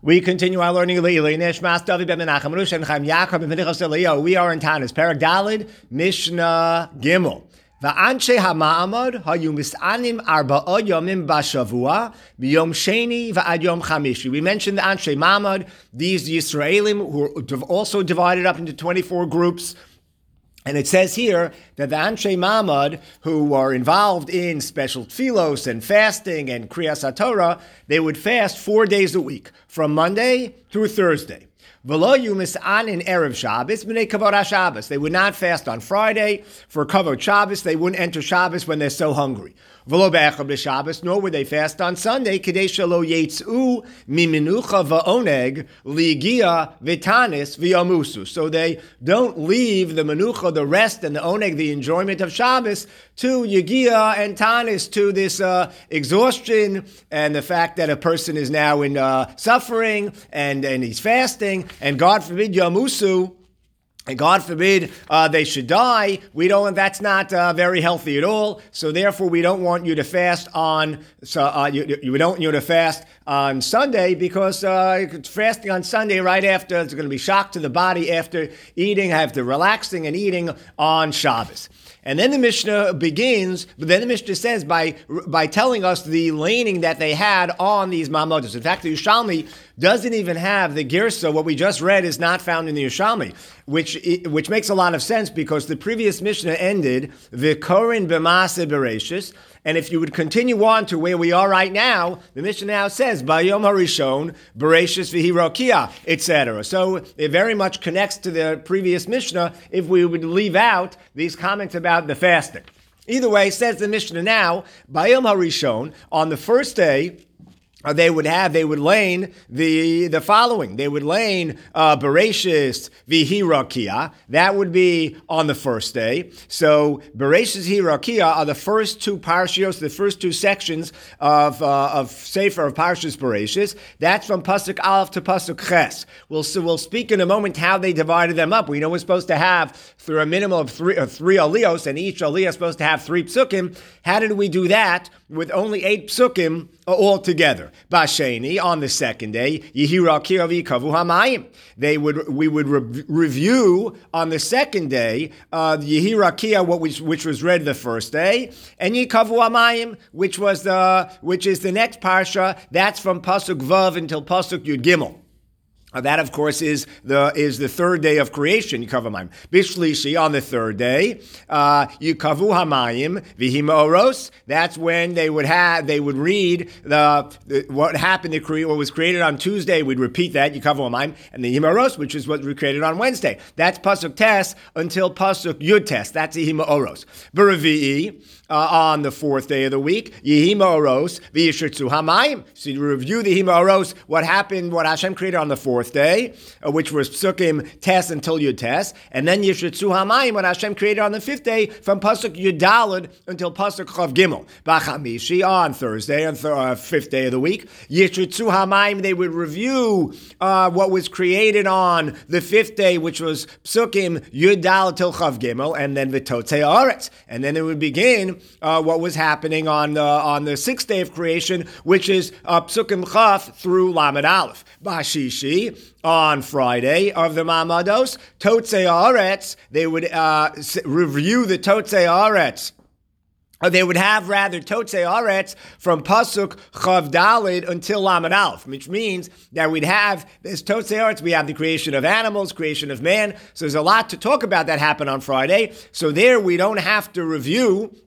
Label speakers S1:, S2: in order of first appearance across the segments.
S1: We continue our learning. We are in Tanis, Perek Daled, Mishnah Gimel. Va'anshe ha'ma'amad hayu mis'anim arba'a yomim b'shavua b'yom sheni va'ad yom chamishi. We mentioned the Anshe Ma'amad, these Yisraelim who are also divided up into 24 groups. And it says here that the Anshe Ma'amad, who are involved in special tfilos and fasting and Kriyas HaTorah, they would fast 4 days a week, from Monday through Thursday. V'lo yumis'an in Erev Shabbos, b'nei kavod HaShabbos. They would not fast on Friday for kavod Shabbos. They wouldn't enter Shabbos when they're so hungry. V'lo be'echad b'Shabbos, nor would they fast on Sunday, kedei shelo yetz'u miminucha va'oneg ligia v'tanis v'yamusu. So they don't leave the menucha, the rest, and the oneg, the enjoyment of Shabbos, to yigia and tanis, to this exhaustion and the fact that a person is now in suffering and he's fasting, and God forbid yamusu, and God forbid they should die. That's not very healthy at all. So therefore, we don't want you to fast on. You don't want you to fast on Sunday, because fasting on Sunday right after, it's going to be shock to the body after eating, after relaxing and eating on Shabbos. And then the Mishnah begins, but then the Mishnah says by telling us the laning that they had on these Ma'amodos. In fact, the Yerushalmi doesn't even have the Girsa. What we just read is not found in the Yerushalmi, which makes a lot of sense, because the previous Mishnah ended V'korin b'maaseh bereshis. And if you would continue on to where we are right now, the Mishnah now says, Bayom harishon, bereshis v'hi rokia, etc. So it very much connects to the previous Mishnah if we would leave out these comments about the fasting. Either way, says the Mishnah now, Bayom harishon, on the first day, they would lane the following. They would lane Bereshis v'hi rakia. That would be on the first day. So Bereshis v'hi rakia are the first two parshios, the first two sections of Sefer of Parshas Bereshis. That's from Pasuk Aleph to Pasuk Ches. We'll speak in a moment how they divided them up. We know we're supposed to have through a minimum of three aliyos, and each aliyah is supposed to have 3 psukim. How did we do that with only 8 psukim altogether? Basheni, on the second day, Yehi rakia v'yikavu hamayim. We would review on the second day Yehi rakia, which was read the first day, and Yikavu hamayim, which is the next parsha. That's from Pasuk Vav until Pasuk Yud Gimel. That, of course, is the third day of creation. Yikavu hamayim. Bishlishi, on the third day, Yikavu hamayim v'hi ma'oros. That's when they would read what happened to create, what was created on Tuesday. We'd repeat that Yikavu hamayim, and the Himaros, which is what we created on Wednesday. That's Pasuk Tes until Pasuk Yud Tes. That's the Himaros. B'Revi'i, on the fourth day of the week, Yehi ma'oros v'yishritzu hamayim. So you review the Himaros, what happened, what Hashem created on the fourth day, which was Psukim Tes until Yud Tes, and then Yishritzu hamayim, what Hashem created on the fifth day, from Pasuk Yud Daled until Pasuk Chav Gimel. B'Chamishi, on Thursday, on fifth day of the week, Yishritzu hamayim, they would review what was created on the fifth day, which was Psukim Yud Daled till Chav Gimel, and then V'totzei Haaretz, and then it would begin what was happening on the sixth day of creation, which is Psukim Chaf through Lamed Aleph. Bashishi, on Friday of the Ma'amados, Totzei Haaretz, they would review the Totzei Haaretz. They would have rather Totzei Haaretz from Pasuk Chav Daled until Lamed Aleph, which means that we'd have this Totzei Haaretz. We have the creation of animals, creation of man. So there's a lot to talk about that happened on Friday. So there we don't have to review.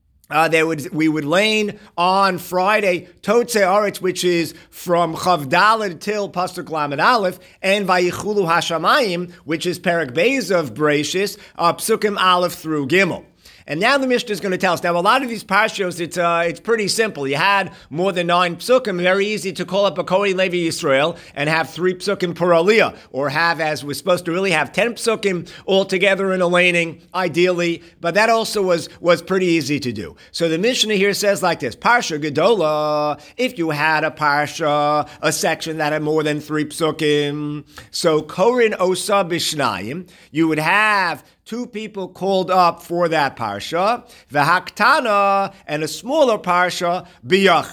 S1: We would lane on Friday Totzei Haaretz, which is from Chav Daled till Pasuk Lamed Aleph, and Vayichulu Hashamayim, which is Perek Beis of Bereshis, Psukim Aleph through Gimel. And now the Mishnah is going to tell us. Now, a lot of these parshios, it's pretty simple. You had more than 9 psukim. Very easy to call up a Kohen Levi Yisrael and have 3 psukim per aliyah, or have, as we're supposed to really have 10 psukim altogether in a laning, ideally. But that also was pretty easy to do. So the Mishnah here says like this: Parsha Gedola. If you had a parsha, a section that had more than 3 psukim, so Korin Osa Bishnayim, you would have 2 people called up for that parsha, v'haktana, and a smaller parsha, biyachid.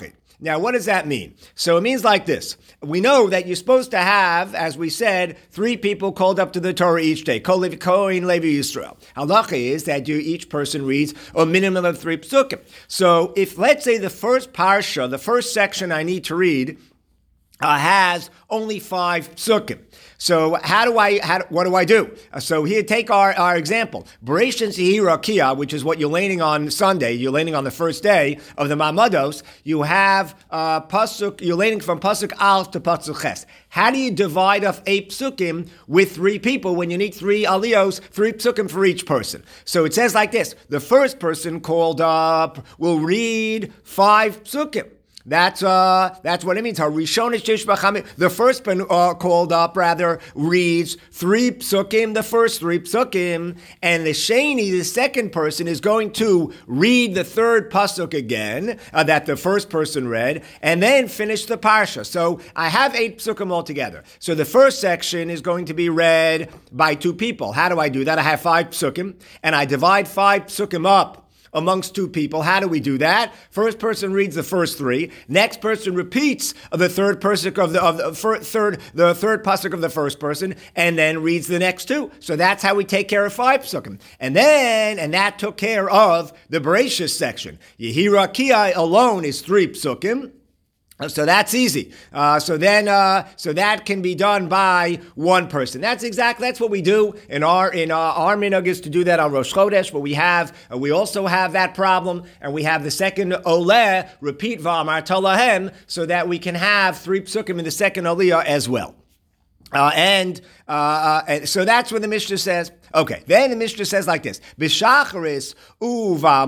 S1: Now, what does that mean? So it means like this. We know that you're supposed to have, as we said, 3 people called up to the Torah each day. Kol Levi Kohen, Levi Yisrael. Halacha is that each person reads a minimum of 3 psukim. So if, let's say, the first parsha, the first section I need to read, has only 5 psukim. So what do I do? So here, take our example. Bereshit Zehira Kia, which is what you're laning on Sunday. You're laning on the first day of the Ma'amados. You have pasuk. You're laning from pasuk Aleph to pasuk Ches. How do you divide up 8 psukim with 3 people when you need 3 aliyos, 3 psukim for each person? So it says like this: the first person called up will read 5 psukim. That's what it means. The first one called up reads 3 psukim, the first 3 psukim, and the sheni, the second person, is going to read the third pasuk again that the first person read, and then finish the parsha. So I have 8 psukim altogether. So the first section is going to be read by 2 people. How do I do that? I have 5 psukim, and I divide 5 psukim up amongst 2 people. How do we do that? First person reads the first 3. Next person repeats the third pasuk of the third pasuk of the first person, and then reads the next 2. So that's how we take care of 5 psukim. And that took care of the Bereshis section. Yehira Kia alone is 3 psukim. So that's easy. So that can be done by 1 person. That's what we do in our minhag is to do that on Rosh Chodesh. But we also have that problem, and we have the second oleh repeat v'amar talahem, so that we can have 3 psukim in the second aliyah as well. And so that's what the Mishnah says. Okay, then the Mishnah says like this: B'shacharis uva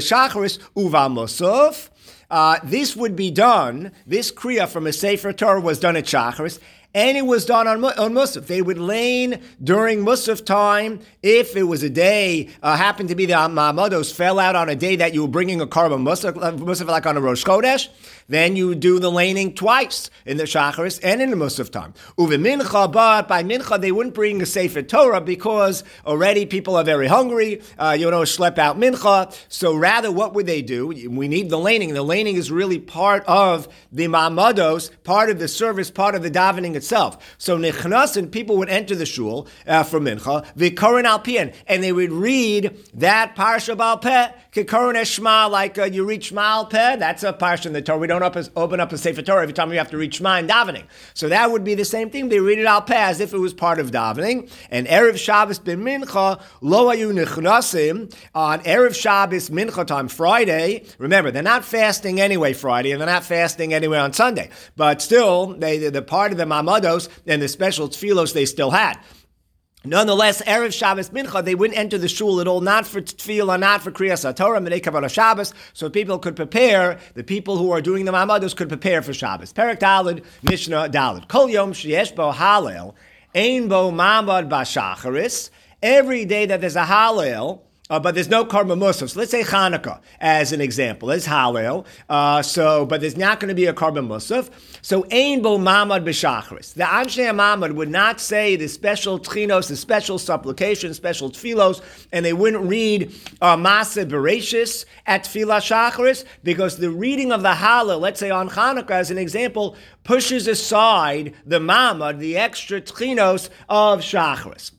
S1: musaf. This would be done, this kriya from a Sefer Torah was done at Shacharis, and it was done on Musaf. They would lane during Musaf time. If it was a day, happened to be the Ma'amados fell out on a day that you were bringing a korban Musaf like on a Rosh Chodesh, then you do the laning twice, in the Shacharis and in the Musaf time. Uve Mincha, but by Mincha they wouldn't bring a Sefer Torah because already people are very hungry, schlep out Mincha. So rather, what would they do? We need the laning. The laning is really part of the Ma'amados, part of the service, part of the davening itself. So Nichnas and people would enter the shul for Mincha, V'korin al Pien, and they would read that Parsha Bal Peh, Kikorin Eshma, like you read Shema al Peh. That's a Parsha in the Torah. We don't open up a Sefer Torah every time you have to read Shema in davening. So that would be the same thing. They read it al Peh as if it was part of davening. And Erev Shabbos ben Mincha, Lo Ayu Nichnasim, on Erev Shabbos Mincha time, Friday. Remember, they're not fasting anyway Friday, and they're not fasting anyway on Sunday. But still, the part of the Ma'amados and the special tefillos they still had. Nonetheless, Erev Shabbos Mincha, they wouldn't enter the shul at all, not for tefillah, not for Kriyas HaTorah, Menei Kavod Shabbos, so people could prepare, the people who are doing the Ma'amados could prepare for Shabbos. Perek Daled, Mishnah Daled. Kol Yom Sheyesh Bo Halel, Ein Bo Ma'amad B'Shacharis. Every day that there's a Halel, but there's no Korban Musaf. So let's say Hanukkah as an example. There's Hallel. But there's not going to be a Korban Musaf. So Ein Bo Ma'amad B'Shacharis. The Anshe Ma'amad would not say the special tchinos, the special supplication, special tfilos, and they wouldn't read Maaseh Bereshis at Tfilah Shacharis, because the reading of the Hallel, let's say on Hanukkah as an example, pushes aside the Ma'amad, the extra tchinos of Shacharis.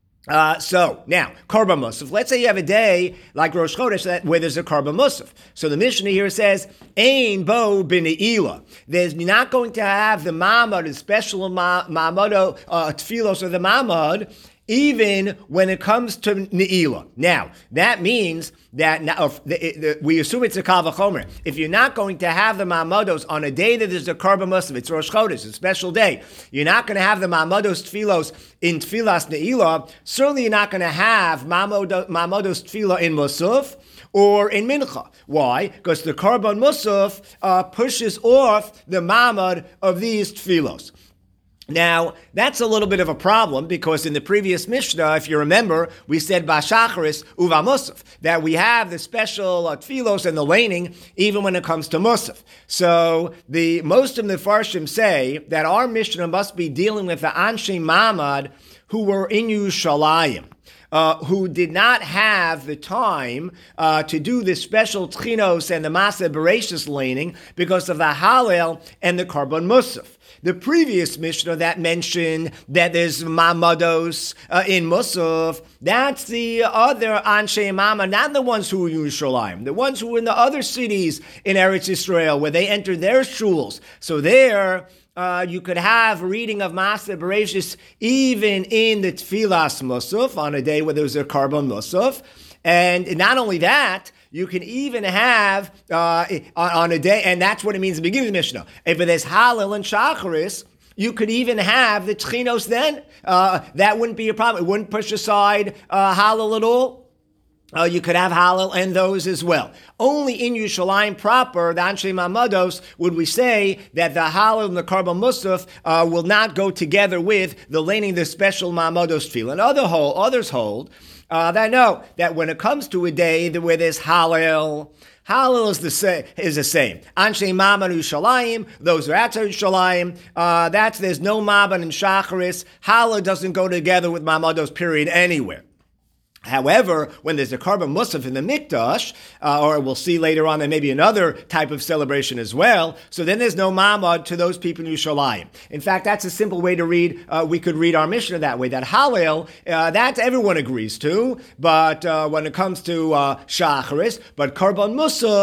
S1: So now, Korban Musaf. Let's say you have a day like Rosh Chodesh where there's a Korban Musaf. So the Mishnah here says, Ein Bo B'Ne'ilah. There's not going to have the Ma'amad, the special Ma'amado, Tfilos of the Ma'amad, even when it comes to Ne'ilah. Now, that means that we assume it's a Kal V'chomer. If you're not going to have the Ma'amados on a day that there's a Korban Musaf, it's Rosh Chodesh, it's a special day, you're not going to have the Ma'amados Tfilos in Tfilas Ne'ilah, certainly you're not going to have Ma'amados Tfilah in Musaf or in Mincha. Why? Because the Korban Musaf pushes off the Ma'amad of these Tfilos. Now, that's a little bit of a problem because in the previous Mishnah, if you remember, we said B'Shacharis Uva Musaf, that we have the special tfilos and the laning even when it comes to Musaf. So most of the Farshim say that our Mishnah must be dealing with the Anshe Ma'amad who were in Yerushalayim. who did not have the time to do the special tchinos and the Maaseh Bereishis laning because of the Hallel and the Karban Musaf. The previous Mishnah that mentioned that there's Mamados in Musaf, that's the other Anshe Mama, not the ones who were in Yerushalayim, the ones who were in the other cities in Eretz Yisrael where they entered their shuls. So there, you could have reading of Maaseh Bereishis even in the Tfilas Musaf on a day where there was a Karban Musaf. And not only that, you can even have on a day, and that's what it means in the beginning of the Mishnah. If there's Hallel and Shacharis, you could even have the Tchinos then. That wouldn't be a problem. It wouldn't push aside Hallel at all. You could have Hallel and those as well. Only in Yerushalayim proper, the Anshe Mamados, would we say that the Hallel and the Karban Musaf will not go together with the laning the special Mamados tefillah. And others hold that no, that when it comes to a day where there's Hallel is the same. Anshe Maman Yerushalayim, those are outside Yerushalayim. There's no Maman and Shacharis. Hallel doesn't go together with Mamados period anywhere. However, when there's a Karban Musaf in the Mikdash, or we'll see later on there may be another type of celebration as well, so then there's no Mamad to those people in Yerushalayim. In fact, that's a simple way to read, we could read our Mishnah that way, that Hallel, that everyone agrees to, but when it comes to Shacharis, but Karban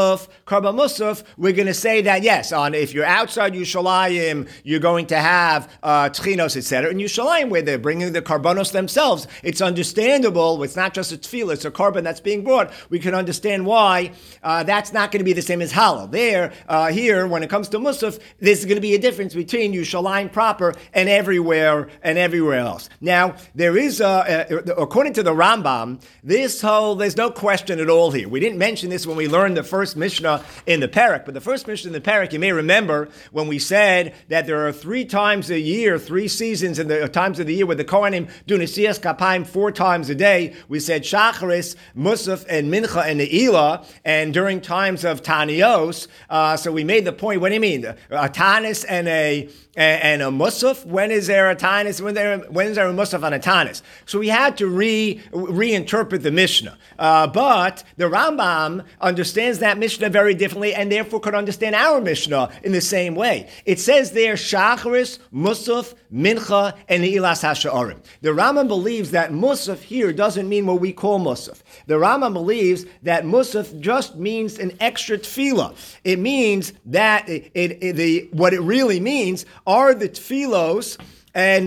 S1: Musaf, we're going to say that yes, if you're outside Yerushalayim, you're going to have Tchinos, etc. In Yerushalayim, where they're bringing the Karbanos themselves, it's understandable, it's not just a tefillah, it's a carbon that's being brought. We can understand why that's not going to be the same as Hallel. Here, when it comes to Musaf, there's going to be a difference between Yerushalayim proper and everywhere else. Now, there is, according to the Rambam, there's no question at all here. We didn't mention this when we learned the first Mishnah in the Perek, but the first Mishnah in the Perek, you may remember when we said that there are 3 times a year, 3 seasons in the times of the year where the Kohanim do Nesias Kapayim 4 times a day. We said Shacharis, Musaf, and Mincha, and Ne'ilah, and during times of Tanios, so we made the point, what do you mean? A Tanis and a Musaf? When is there a Tanis? When is there a Musaf and a Tanis? So we had to reinterpret the Mishnah. But the Rambam understands that Mishnah very differently, and therefore could understand our Mishnah in the same way. It says there, Shacharis, Musaf, Mincha, and Ne'ilas HaSha'arim. The Rambam believes that Musaf here doesn't mean what we call Musaf. The Rambam believes that Musaf just means an extra tefillah. It means that what it really means are the tefillos and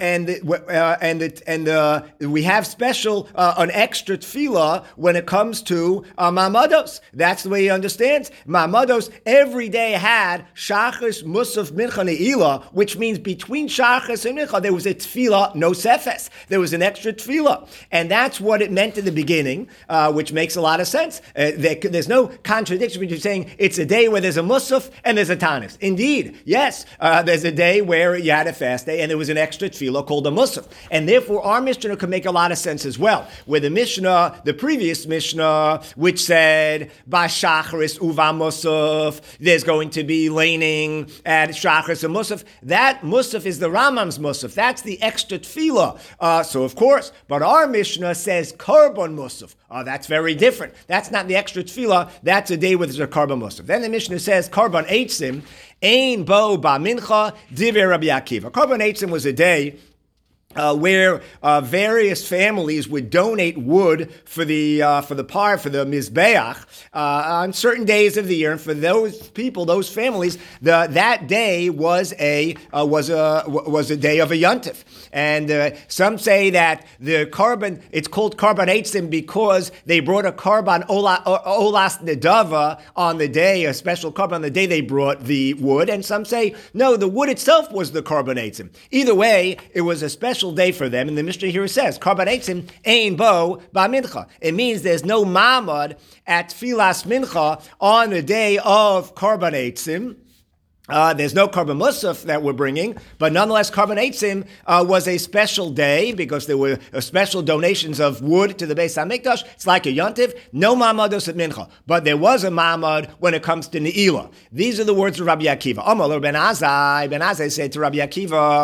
S1: we have special an extra tefillah when it comes to Mamados. That's the way he understands. Mamados every day had Shachas, Musaf, Mincha, Ne'ilah, which means between Shachas and Mincha there was a tefillah, no sefes. There was an extra tefillah, and that's what it meant in the beginning, which makes a lot of sense. There's no contradiction between saying it's a day where there's a Musaf and there's a Tanis. Indeed, yes, there's a day where you had a fast day and there was an extra tefillah called a Musaf. And therefore, our Mishnah could make a lot of sense as well. Where the previous Mishnah, which said, by Shacharis uva Musaf, there's going to be laning at Shacharis and Musaf. That Musaf is the Rambam's Musaf. That's the extra tefillah. So of course, but our Mishnah says Karban Musaf. That's very different. That's not the extra tefillah. That's a day where there's a Karban Musaf. Then the Mishnah says Karban Eitzim, Ein bo ba mincha divrei Rabbi Akiva. Karban Eitzim was a day where various families would donate wood for the mizbeach on certain days of the year, and for those people, those families, that day was a day of a yontif. And some say that it's called Karban Eitzim because they brought a Karban Olas Nedava on the day, a special Karban on the day they brought the wood. And some say no, the wood itself was the Karban Eitzim. Either way, it was a special day for them, and the Mishnah here says, Karban Eitzim ein bo ba mincha. It means there's no mamad at Tfilas Mincha on the day of Karban Eitzim. There's no Karban Musaf that we're bringing, but nonetheless, Karban Eitzim was a special day because there were special donations of wood to the Beis HaMikdash. It's like a yontiv, no ma'amados at Mincha, but there was a ma'amad when it comes to Ne'ilah. These are the words of Rabbi Akiva. Amar Ben Azai said to Rabbi Akiva,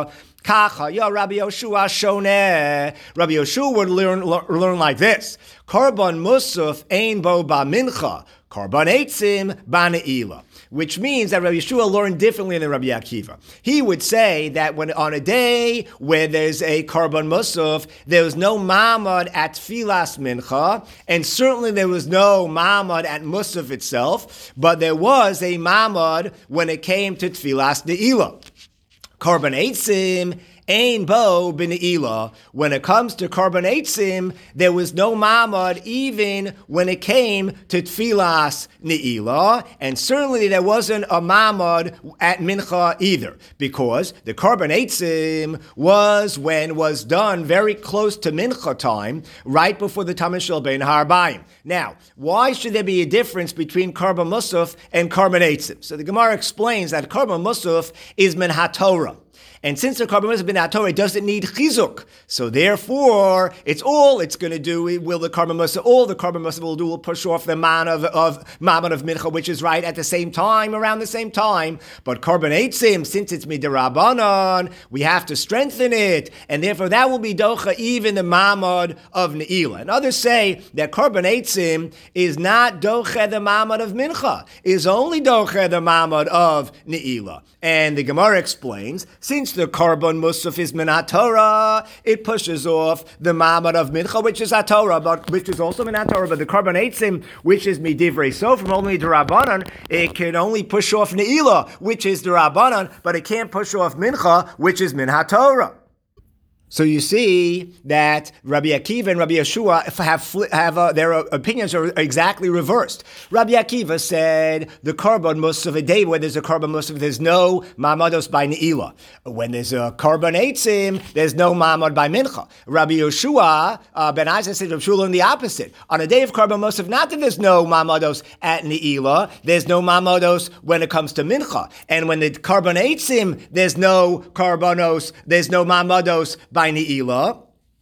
S1: Kacha, yo, Rabbi Yoshua shoneh. Rabbi Yoshua would learn like this. Korban musaf ein bo ba mincha. Korban eitzim ba ne'ilah. Which means that Rabbi Yeshua learned differently than Rabbi Akiva. He would say that when on a day where there's a Korban Musaf, there was no Ma'amad at Tfilas Mincha, and certainly there was no Ma'amad at Musaf itself, but there was a Ma'amad when it came to Tfilas Ne'ilah. Korban Eitzim Ein bo b'ne'ilah. When it comes to Korban Eitzim, there was no ma'amad even when it came to Tfilas Ne'ilah, and certainly there wasn't a ma'amad at Mincha either, because the Korban Eitzim was done very close to Mincha time, right before the Tamid Shel Bein Ha'arbayim. Now, why should there be a difference between Korban Musaf and Korban Eitzim? So the Gemara explains that Korban Musaf is min haTorah. And since the Korban Musaf bin HaTorah, it doesn't need chizuk. So therefore, all the Korban Musaf will push off the man of Ma'amad of Mincha, which is right at the same time, around the same time. But Korban Eitzim, since it's midirabanan, we have to strengthen it. And therefore, that will be docha even the Ma'amad of Ne'ilah. And others say that Korban Eitzim is not docha the Ma'amad of Mincha, is only docha the Ma'amad of Ne'ilah. And the Gemara explains, since the Korban Musaf is min haTorah, it pushes off the Ma'amad of Mincha, which is haTorah, but which is also min haTorah. But the Korban Eitzim, which is midivrei sof, from only D'Rabbanan, it can only push off Ne'ilah, which is D'Rabbanan, but it can't push off Mincha, which is min haTorah. So you see that Rabbi Akiva and Rabbi Yeshua have their opinions are exactly reversed. Rabbi Akiva said the Korban Musaf, a day where there's a Korban Musaf, there's no Ma'amados by Ne'ilah. When there's a Korban Eitzim, there's no Ma'amad by Mincha. Rabbi Yeshua ben Isaac said Rabbi Shua learned the opposite. On a day of Korban Musaf, not that there's no Ma'amados at Ne'ilah, there's no Ma'amados when it comes to Mincha. And when the Korban Eitzim, there's no Korbanos, there's no Ma'amados by Ne'ilah.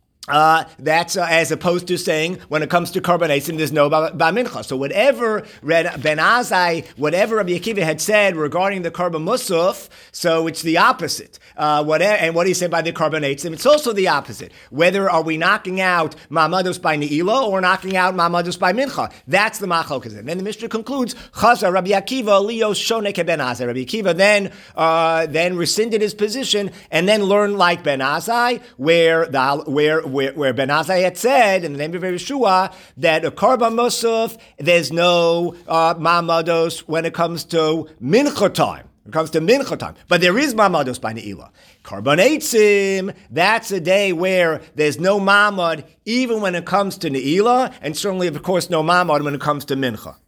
S1: That's as opposed to saying when it comes to Korban Eitzim, there's no Ba Mincha. So whatever Ben Azai, whatever Rabbi Akiva had said regarding the Korban Musaf, so it's the opposite. And what he said by the Korban Eitzim, it's also the opposite. Whether are we knocking out Ma'amados by Ne'ilah or knocking out Ma'amados by Mincha? That's the Machlokes. And then the Mishnah concludes, Chaza Rabbi Akiva Leo Shone ke Ben Azai. Rabbi Akiva then rescinded his position and then learned like Ben Azai, where Ben Azai had said in the name of Yeshua that a Korban Musaf, there's no Ma'amados when it comes to Mincha time. It comes to Mincha time. But there is Ma'amados by Ne'ilah. Korban Eitzim, that's a day where there's no Ma'amad even when it comes to Ne'ilah, and certainly, of course, no Ma'amad when it comes to Mincha.